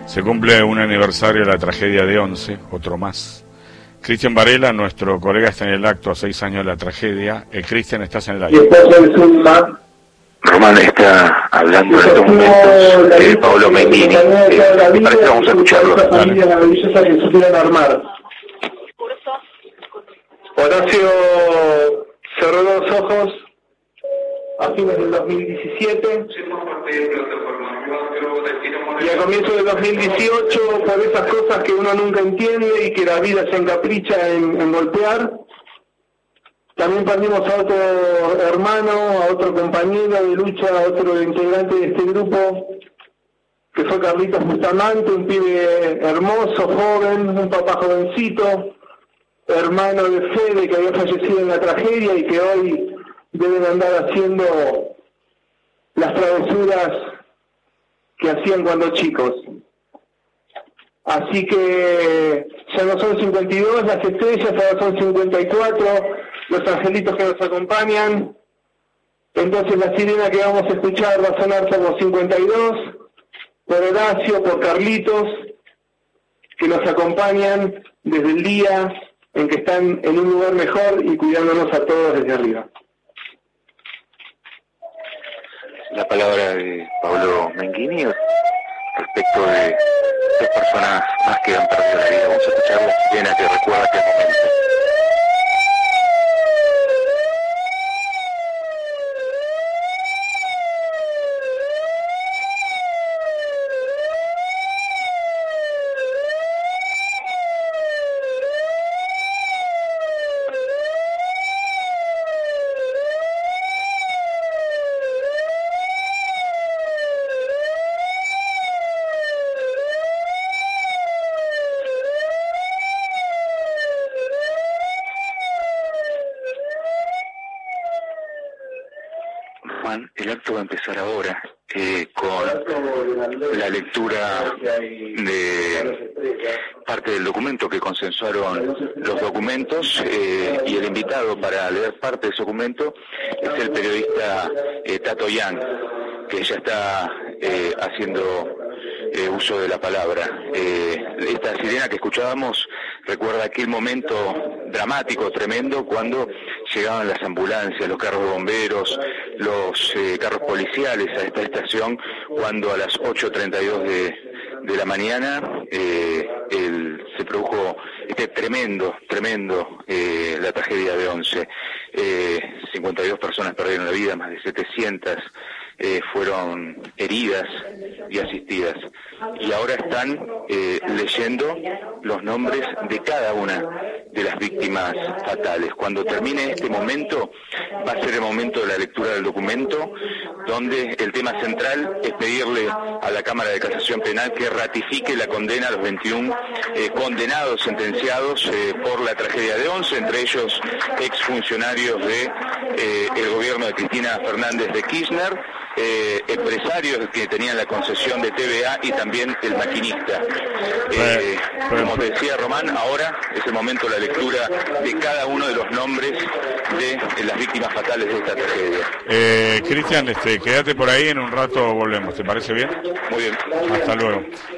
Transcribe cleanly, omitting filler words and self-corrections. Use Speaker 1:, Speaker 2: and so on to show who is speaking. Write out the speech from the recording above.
Speaker 1: Se cumple un aniversario de la tragedia de Once, otro más. Cristian Varela, nuestro colega, está en el acto a 6 años de la tragedia. Cristian, estás en el aire.
Speaker 2: Román está hablando en estos momentos Pablo Mengini. Me parece que vamos a escucharlo.
Speaker 3: Familia maravillosa que supieron armar. Horacio cerró los ojos a fines del 2017 y a comienzos del 2018, por esas cosas que uno nunca entiende y que la vida se encapricha en golpear, también perdimos a otro hermano, a otro compañero de lucha, a otro integrante de este grupo, que fue Carlitos Bustamante, un pibe hermoso, joven, un papá jovencito, hermano de Fede, que había fallecido en la tragedia y que hoy deben andar haciendo las travesuras que hacían cuando chicos. Así que ya no son 52 las estrellas, ahora son 54 los angelitos que nos acompañan. Entonces la sirena que vamos a escuchar va a sonar como 52, por Horacio, por Carlitos, que nos acompañan desde el día en que están en un lugar mejor y cuidándonos a todos desde arriba.
Speaker 2: La palabra de Pablo Mengini respecto de 2 personas más que han perdido la vida. Vamos a escuchar la sirena que recuerda aquel momento. El acto va a empezar ahora con la lectura de parte del documento que consensuaron los documentos y el invitado para leer parte de ese documento es el periodista Tato Yang, que ya está haciendo uso de la palabra. Esta sirena que escuchábamos recuerda aquel momento dramático, tremendo, cuando llegaban las ambulancias, los carros de bomberos, los carros policiales a esta estación, cuando a las 8:32 de la mañana se produjo este tremendo, la tragedia de Once. 52 personas perdieron la vida, más de 700 fueron heridas y asistidas. Y ahora están leyendo los nombres de cada una de las víctimas fatales. Cuando termine este momento, va a ser el momento de la lectura del documento, donde el tema central es pedirle a la Cámara de Casación Penal que ratifique la condena a los 21 condenados, sentenciados por la tragedia de Once, entre ellos exfuncionarios el gobierno de Cristina Fernández de Kirchner, empresarios que tenían la concesión de TVA y también el maquinista. Como te decía Román, ahora es el momento de la lectura de cada uno de los nombres de las víctimas fatales de esta tragedia.
Speaker 1: Cristian, quédate por ahí, en un rato volvemos, ¿te parece bien?
Speaker 2: Muy bien.
Speaker 1: Hasta luego.